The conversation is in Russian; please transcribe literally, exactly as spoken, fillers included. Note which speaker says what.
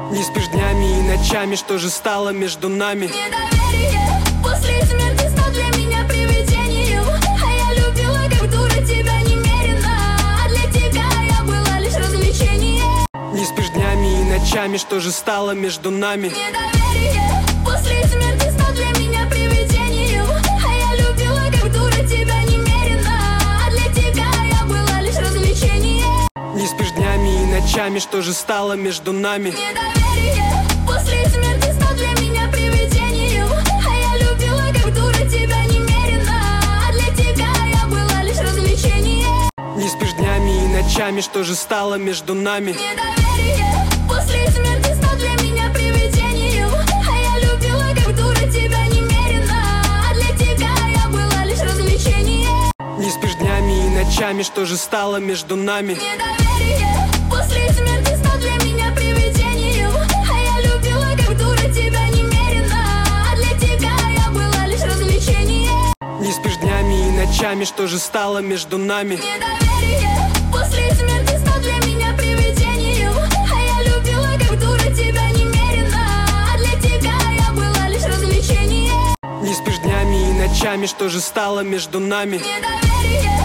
Speaker 1: Не спишь днями и ночами, что же стало между нами?
Speaker 2: Недоверие после смерти стал для меня привидением. А я любила как дура тебя немерено. А для тебя я была лишь развлечение.
Speaker 1: Не спишь днями и ночами, что же стало между нами?
Speaker 2: Недоверие после смерти стал для меня привидением. А я любила как дура тебя немерено. А для тебя я была лишь развлечение.
Speaker 1: Не спишь днями и ночами, что же стало между нами?
Speaker 2: Недоверие после смерти стал для меня привидением. А я любила как дура тебя немерено. А для тебя я была лишь развлечение.
Speaker 1: Не спишь днями и ночами, что же стало между нами?
Speaker 2: Недоверие после смерти стал для меня привидением. А я любила как дура тебя немерено. А для тебя я была лишь развлечение.
Speaker 1: Не спишь днями и ночами, что же стало между нами?
Speaker 2: Недоверие после смерти стал для меня привидением. А я любила как дура тебя немерено. А для тебя я была лишь развлечение.
Speaker 1: Не спишь днями и ночами, что же стало между нами?
Speaker 2: Недоверие после смерти стал для меня привидением. А я любила как дура тебя немерено. А для тебя я была лишь развлечение.
Speaker 1: Не спишь днями и ночами, что же стало между нами?
Speaker 2: Недоверие